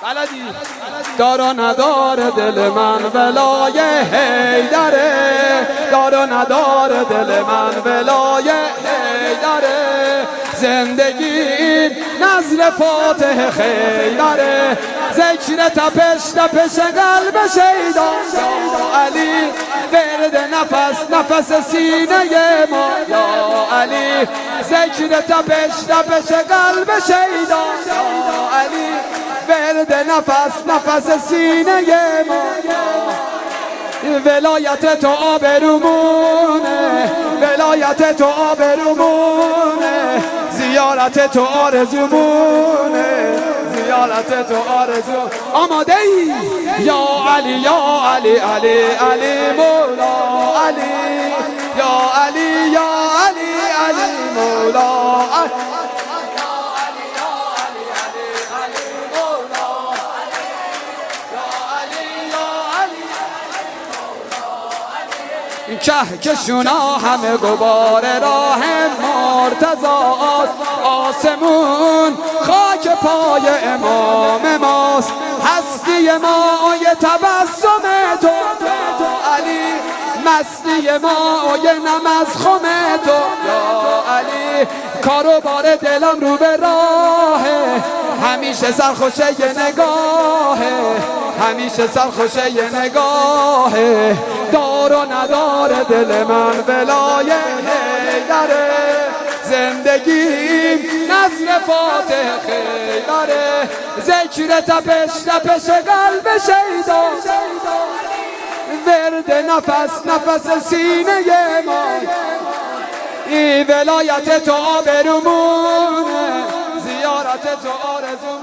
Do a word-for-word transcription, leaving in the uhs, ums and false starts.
بلدی دار و ندار دل من ولای حیدره، دار و ندار دل من ولای حیدره، زندگی نزل فاتح خیدره، ذکر تپش تپش قلب شیدا علی، ورد نفس نفس سینه ما یا علی، ذکر تپش تپش قلب شیدا علی، ورد نفس نفس سینه ما، ولایت تو آبرومونه، ولایت تو آبرومونه، زیارت تو آرزومونه، زیارت تو آرزو. آماده ای؟ یا علی یا علی علی علی مولا علی، یا علی یا علی علی مولا علی. که کشونا همه گبار راه مرتضاست، آسمون خاک پای امام ماست، هستی ما یه تبسم تو علی، مستی ما یه نم از خم تو یا علی، کارو بار دلم رو به راهه، همیشه سرخوشه یه نگاهه، همیشه سرخوشه یه نگاهه، دار و ندار دل من ولای حیدره، زندگیم نزل فاتح خیدره، ذکر تپش تپش قلب شیدا، ورد نفس نفس سینه ما، ای ولایت تو آبرومونه، زیارت تو آرزو.